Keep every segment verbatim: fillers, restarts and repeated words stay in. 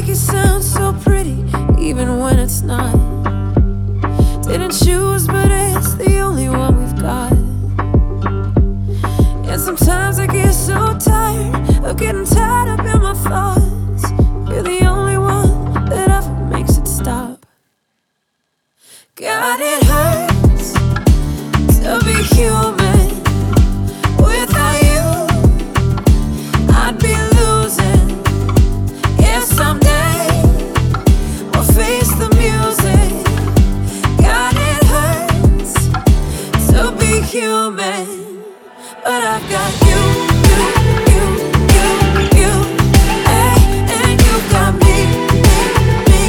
it sound so pretty, even when it's not. Didn't choose, but it's the only one we've got. And sometimes I get so tired of getting tied up in my thoughts. You're the only one that ever makes it stop. God, it hurts to be human. Without you, I'd be losing. Yeah, someday we'll face the music. God, it hurts to be human, but I've got you, you, you, you, you, hey, and you got me, me,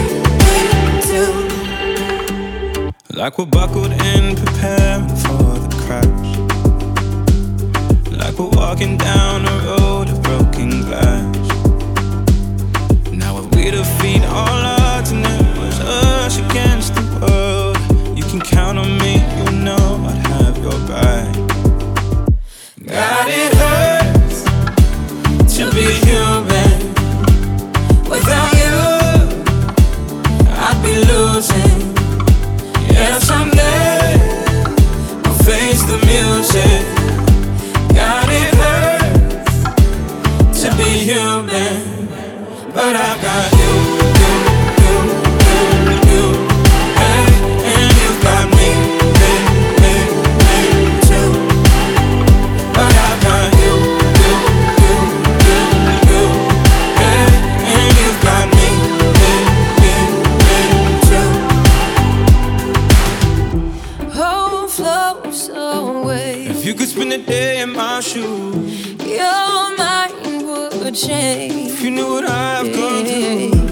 me, me too. Like we're buckled in, preparing for the crash. Like we're walking down a road of broken glass. Now if we defeat all odds and it was us against the world, you can count on me, you know I'd have your back. God, it hurts to be human. Without you, I'd be losing. Yeah, someday I'll face the music. God, it hurts to be human, but I've got you, you, you, you, you, hey, and you got me, me, me, me too. But I've got you, you, you, you, you, hey, and you got me, me, me, me too. Hope flows away. If you could spend a day in my shoes, Your mind would change. if you knew what I've gone through,